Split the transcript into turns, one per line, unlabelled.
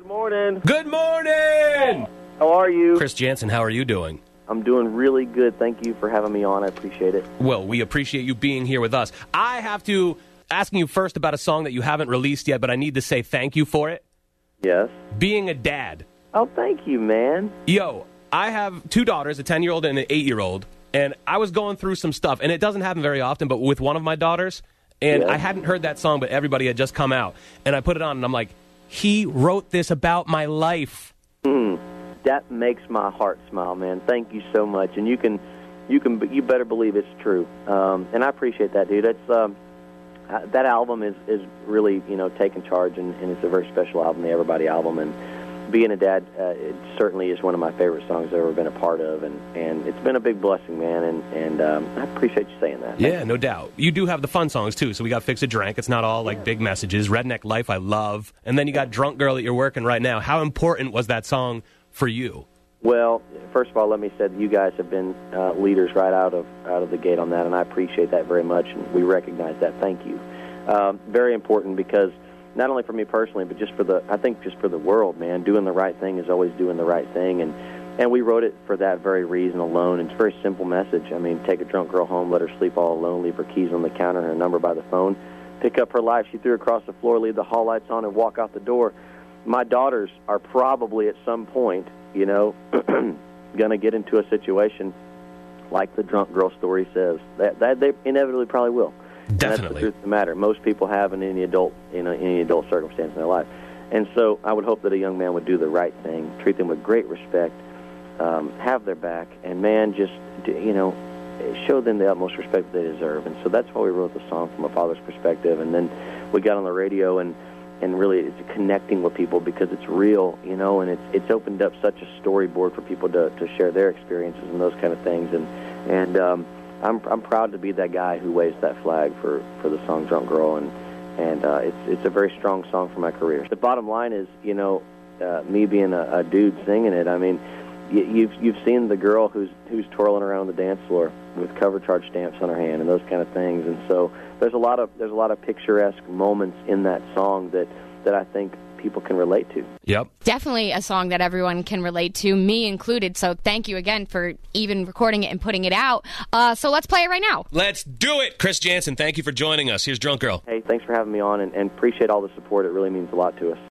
Good morning.
Good morning!
How are you?
Chris Jansen, how are you doing?
I'm doing really good. Thank you for having me on. I appreciate it.
Well, we appreciate you being here with us. I have to asking you first about a song that you haven't released yet, but I need to say thank you for it.
Yes.
Being a dad.
Oh, thank you, man.
Yo, I have 2 daughters, a 10-year-old and an 8-year-old, and I was going through some stuff, and it doesn't happen very often, but with one of my daughters, and I hadn't heard that song, but Everybody had just come out, and I put it on, and I'm like, he wrote this about my life.
That makes my heart smile, man. Thank you so much, and you better believe it's true. And I appreciate that, dude. It's that album is really taking charge, and it's a very special album, the Everybody album. And being a dad, it certainly is one of my favorite songs I've ever been a part of, and it's been a big blessing, man. And I appreciate you saying that.
Yeah, no doubt. You do have the fun songs too. So we got Fix a Drink. It's not all like big messages. Redneck Life, I love, and then you got Drunk Girl that you're working right now. How important was that song for you?
Well, first of all, let me say that you guys have been leaders right out of the gate on that, and I appreciate that very much, and we recognize that. Thank you. Very important, because not only for me personally, but just for the world, man. Doing the right thing is always doing the right thing, and we wrote it for that very reason alone. It's a very simple message. I mean, take a drunk girl home, let her sleep all alone, leave her keys on the counter and her number by the phone, pick up her life she threw across the floor, leave the hall lights on, and walk out the door. My daughters are probably at some point, going to get into a situation like the drunk girl story says. That they inevitably probably will.
Definitely.
And that's the truth of the matter. Most people have in any adult circumstance in their life. And so I would hope that a young man would do the right thing, treat them with great respect, have their back, and, man, just, show them the utmost respect that they deserve. And so that's why we wrote the song from a father's perspective. And then we got on the radio, and really it's connecting with people because it's real, and it's opened up such a storyboard for people to share their experiences and those kind of things. And I'm proud to be that guy who waves that flag for the song Drunk Girl, and it's a very strong song for my career. The bottom line is, me being a dude singing it, I mean, you've seen the girl who's twirling around the dance floor with cover charge stamps on her hand and those kind of things, and so there's a lot of picturesque moments in that song that I think people can relate to.
Yep.
Definitely a song that everyone can relate to, me included, so thank you again for even recording it and putting it out. So let's play it right now.
Let's do it! Chris Jansen, thank you for joining us. Here's Drunk Girl.
Hey, thanks for having me on, and appreciate all the support. It really means a lot to us.